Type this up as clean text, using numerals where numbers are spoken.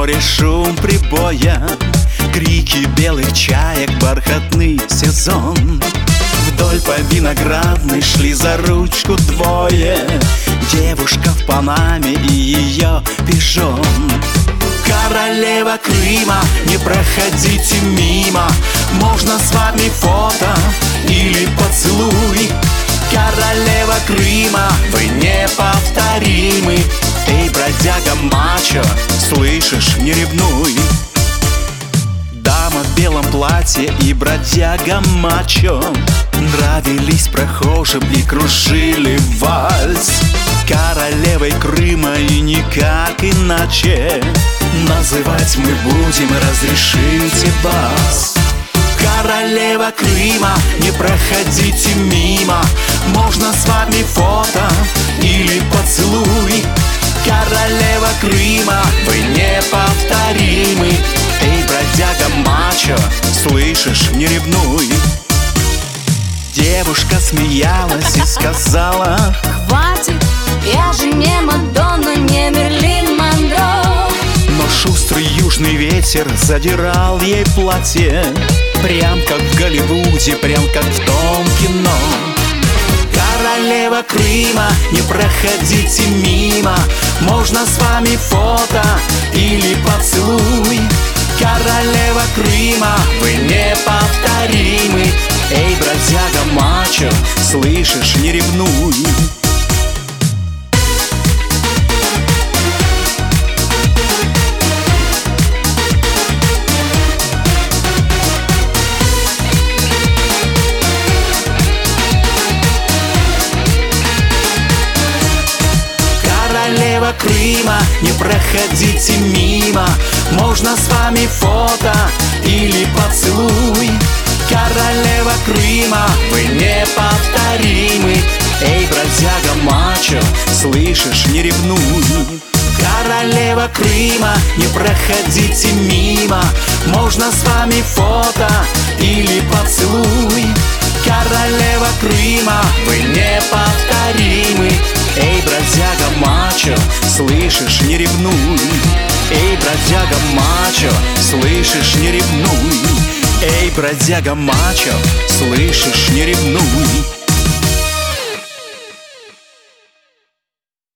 море шум прибоя, крики белых чаек, бархатный сезон. Вдоль по виноградной шли за ручку двое, девушка в панаме и ее пижон. Королева Крыма, не проходите мимо, можно с вами фото или поцелуй. Королева Крыма, вы неповторимы. Эй, бродяга мачо, слышишь, не ревнуй. Дама в белом платье и бродяга мачо нравились прохожим и кружили вальс. Королевой Крыма и никак иначе называть мы будем, разрешите вас. Королева Крыма, не проходите мимо, можно с вами фото или поцелуй. Королева Крыма, вы неповторимы. Эй, бродяга мачо, слышишь, не ревнуй. Девушка смеялась и сказала: хватит, я же не Мадонна, не Мерлин Монро. Но шустрый южный ветер задирал ей платье, прям как в Голливуде, прям как в том кино. Королева Крыма, не проходите мимо, можно с вами фото или поцелуй. Королева Крыма, вы неповторимы. Эй, бродяга мачо, слышишь, не ревнуй. Королева Крыма, не проходите мимо, можно с вами фото или поцелуй. Королева Крыма, вы неповторимы. Эй, бродяга мачо, слышишь, не ревнуй. Королева Крыма, не проходите мимо, можно с вами фото или поцелуй. Королева Крыма, вы неповторимы. Эй, бродяга мачо, слышишь, не ревнуй. Эй, бродяга мачо, слышишь, не ревнуй. Эй, бродяга мачо, слышишь, не ревнуй.